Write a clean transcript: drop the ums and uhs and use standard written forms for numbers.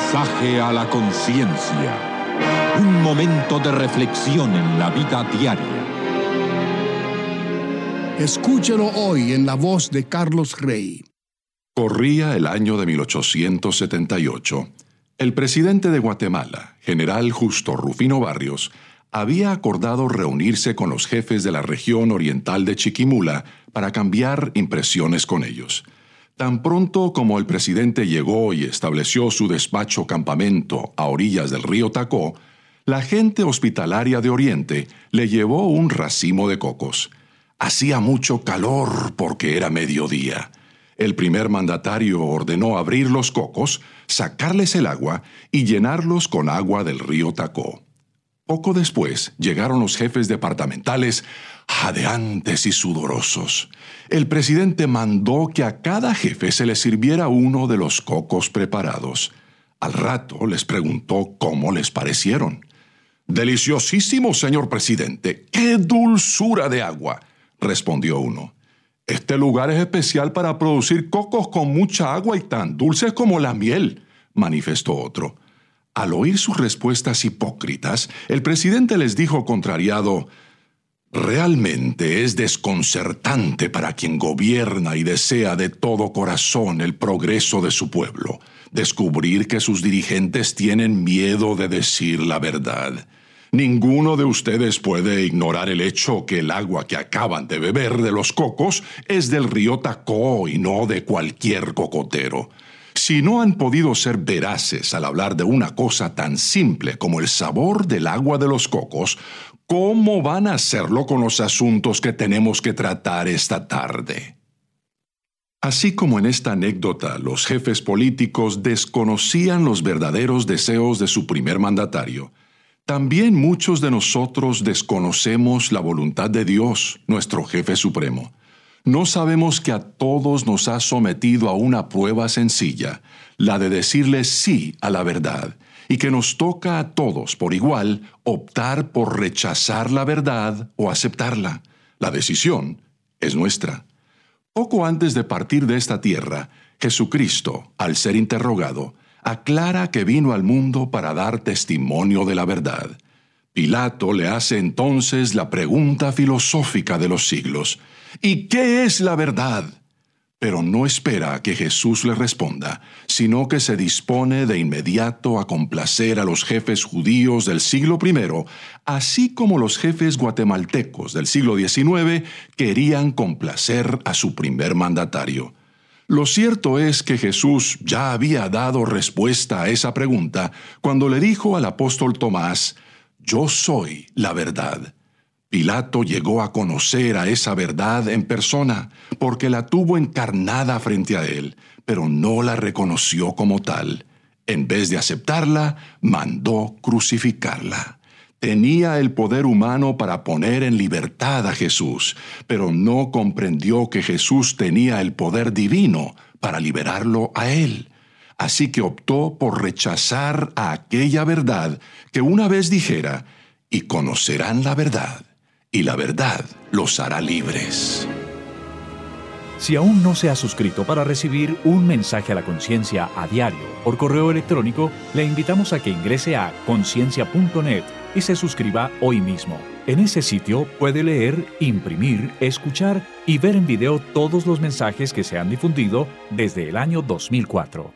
Mensaje a la conciencia. Un momento de reflexión en la vida diaria. Escúchelo hoy en la voz de Carlos Rey. Corría el año de 1878. El presidente de Guatemala, general Justo Rufino Barrios, había acordado reunirse con los jefes de la región oriental de Chiquimula para cambiar impresiones con ellos. Tan pronto como el presidente llegó y estableció su despacho campamento a orillas del río Tacó, la gente hospitalaria de Oriente le llevó un racimo de cocos. Hacía mucho calor porque era mediodía. El primer mandatario ordenó abrir los cocos, sacarles el agua y llenarlos con agua del río Tacó. Poco después llegaron los jefes departamentales, jadeantes y sudorosos. El presidente mandó que a cada jefe se le sirviera uno de los cocos preparados. Al rato les preguntó cómo les parecieron. «Deliciosísimo, señor presidente. ¡Qué dulzura de agua!», respondió uno. «Este lugar es especial para producir cocos con mucha agua y tan dulces como la miel», manifestó otro. Al oír sus respuestas hipócritas, el presidente les dijo contrariado: «Realmente es desconcertante para quien gobierna y desea de todo corazón el progreso de su pueblo, descubrir que sus dirigentes tienen miedo de decir la verdad. Ninguno de ustedes puede ignorar el hecho que el agua que acaban de beber de los cocos es del río Tacó y no de cualquier cocotero. Si no han podido ser veraces al hablar de una cosa tan simple como el sabor del agua de los cocos, ¿cómo van a hacerlo con los asuntos que tenemos que tratar esta tarde?». Así como en esta anécdota los jefes políticos desconocían los verdaderos deseos de su primer mandatario, también muchos de nosotros desconocemos la voluntad de Dios, nuestro jefe supremo. No sabemos que a todos nos ha sometido a una prueba sencilla, la de decirle sí a la verdad, y que nos toca a todos por igual optar por rechazar la verdad o aceptarla. La decisión es nuestra. Poco antes de partir de esta tierra, Jesucristo, al ser interrogado, aclara que vino al mundo para dar testimonio de la verdad. Pilato le hace entonces la pregunta filosófica de los siglos: ¿y qué es la verdad? Pero no espera a que Jesús le responda, sino que se dispone de inmediato a complacer a los jefes judíos del siglo I, así como los jefes guatemaltecos del siglo XIX querían complacer a su primer mandatario. Lo cierto es que Jesús ya había dado respuesta a esa pregunta cuando le dijo al apóstol Tomás: «Yo soy la verdad». Pilato llegó a conocer a esa verdad en persona, porque la tuvo encarnada frente a él, pero no la reconoció como tal. En vez de aceptarla, mandó crucificarla. Tenía el poder humano para poner en libertad a Jesús, pero no comprendió que Jesús tenía el poder divino para liberarlo a él. Así que optó por rechazar a aquella verdad que una vez dijera: «Y conocerán la verdad, y la verdad los hará libres». Si aún no se ha suscrito para recibir un mensaje a la conciencia a diario por correo electrónico, le invitamos a que ingrese a conciencia.net y se suscriba hoy mismo. En ese sitio puede leer, imprimir, escuchar y ver en video todos los mensajes que se han difundido desde el año 2004.